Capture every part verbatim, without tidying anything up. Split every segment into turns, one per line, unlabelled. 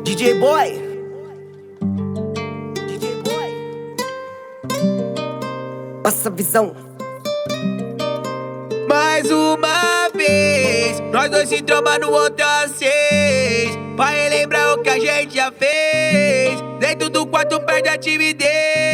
D J Boy, D J Boy, passa a visão.
Mais uma vez, nós dois se tromba no outro às seis, pra relembrar o que a gente já fez. Dentro do quarto perde a timidez.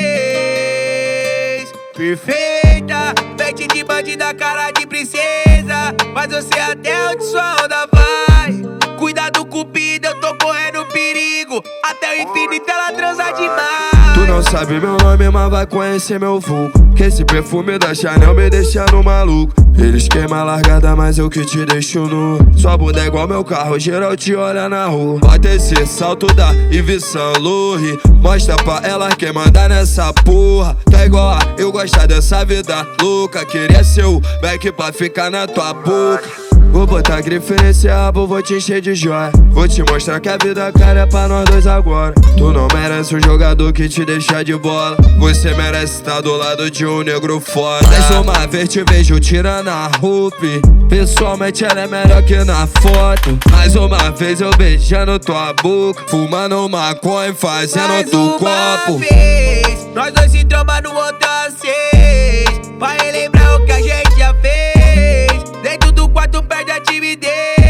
Perfeita, pente de bandida, cara de princesa. Mas você até onde sua onda vai. Cuidado, cupido, eu tô correndo perigo. Até o infinito ela transa demais.
Tu não sabe meu nome, mas vai conhecer meu vulgo. Que esse perfume da Chanel me deixa no maluco. Eles queimam a largada, mas eu que te deixo nu. Sua bunda é igual meu carro, geral te olha na rua. Bota esse salto da Yves Saint Laurent. Mostra pra ela quem manda nessa porra. Tá igual a eu gostar dessa vida louca. Queria ser o back pra ficar na tua boca. Vou botar grife nesse rabo, vou te encher de joia. Vou te mostrar que a vida cara é pra nós dois agora. Tu não merece um jogador que te deixa de bola. Você merece estar do lado de um negro foda. Mais uma vez te vejo tirando a roupa. Pessoalmente ela é melhor que na foto. Mais uma vez eu beijando tua boca, fumando maconha e fazendo
Mais
tu
uma
copo
vez, nós dois se tromba no outro às seis, pra relembrar o que a gente já fez. Dentro do quarto perde a timidez.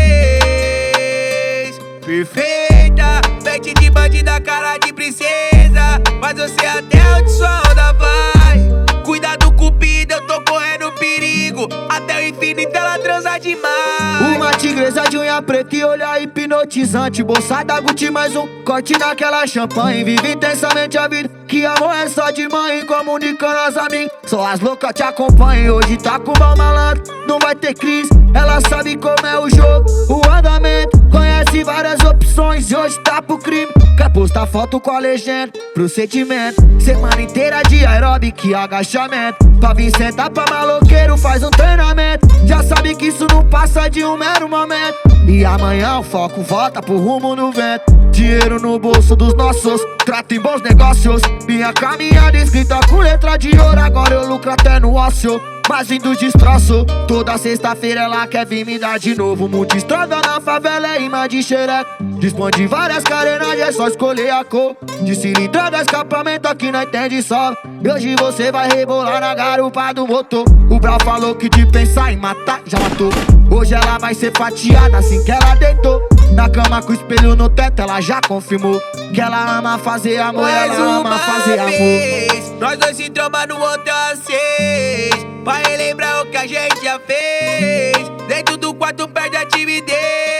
Perfeita, pente de bandida, cara de princesa. Mas você até onde sua onda vai. Cuidado, cupido, eu tô correndo perigo. Até o infinito ela transa demais.
Uma tigresa de unha preta e olhar hipnotizante. Bolsa da Gucci, mais um corte naquela champanhe. Vive intensamente a vida, que amor é só de mãe. Comunicando as amigas, só as loucas te acompanham. Hoje tá com mal malandro, não vai ter crise. Ela sabe como é o jogo, o andamento. Conhece várias opções e hoje tá pro crime. Quer postar foto com a legenda, procedimento. Semana inteira de aeróbica e agachamento. Pra vir sentar pra maloqueiro faz um treinamento. Já sabe que isso não passa de um mero momento. E amanhã o foco volta pro rumo no vento. Dinheiro no bolso dos nossos, trato em bons negócios. Minha caminhada escrita com letra de ouro. Agora eu lucro até no ócio, mas indo destroço. Toda sexta-feira ela quer vir me dar de novo. Muita estrada na favela é imã de xereca. Dispõe de várias carenagens, é só escolher a cor. De cilindrada, escapamento aqui não entende só. E hoje você vai rebolar na garupa do motor. O Brau falou que de pensar em matar, já matou. Hoje ela vai ser fatiada assim que ela deitou. Na cama com o espelho no teto, ela já confirmou que ela ama fazer amor,
Mais
ela ama
uma
fazer
vez,
amor.
nós dois se tromba no outro às seis, pra relembrar o que a gente já fez. Dentro do quarto perde a timidez.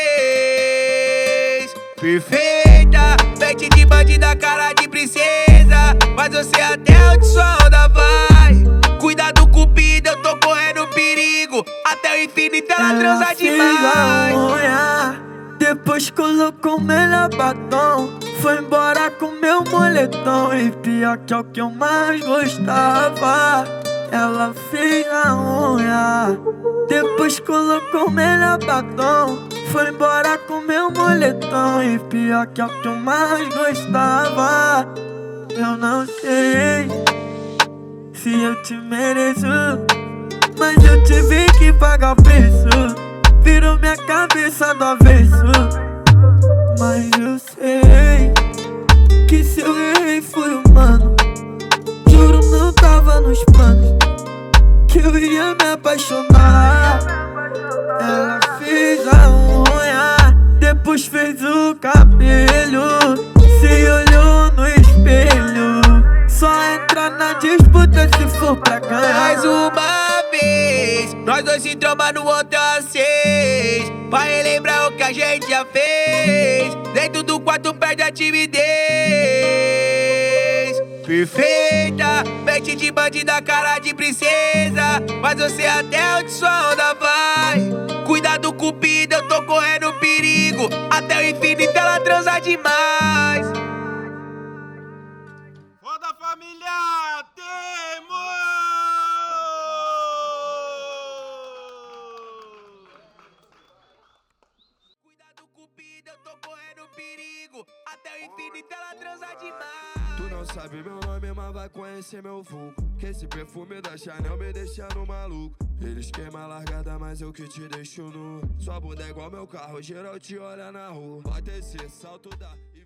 Perfeita, pente de bandida, cara de princesa. Mas você até onde sua onda vai. Cuidado, cupido, eu tô correndo perigo. Até o infinito ela transa demais.
Unha, depois colocou o melhor batom. Foi embora com meu moletom. E pior que é o que eu mais gostava, ela fez a unha. Depois colocou o melhor batom. Foi embora com meu moletom. E pior que é o que eu mais gostava. Eu não sei se eu te mereço, mas eu tive que pagar o preço. Virou minha cabeça do avesso. Mas eu sei que se eu errei foi humano. Juro, não tava nos planos que eu ia me apaixonar. Ela fez a unha, depois fez o cabelo. Se olhou no espelho, só entra na disputa se for pra ganhar.
Mais uma vez, nós dois se tromba no outro às seis, pra relembrar o que a gente já fez. Dentro do quarto perde a timidez. Perfeita, pente de bandida, cara de princesa. Mas você até onde sua onda vai. Cuidado, cupido, eu tô correndo perigo. Até o infinito ela transa demais.
Foda, família! Temo!
Cuidado, cupido, eu tô correndo perigo. Até o infinito ela transa demais.
Tu não sabe meu nome, mas vai conhecer meu vulgo. Que esse perfume da Chanel me deixa no maluco. Eles queimam a largada, mas eu que te deixo nu. Sua bunda é igual meu carro, geral te olha na rua. Bota esse salto da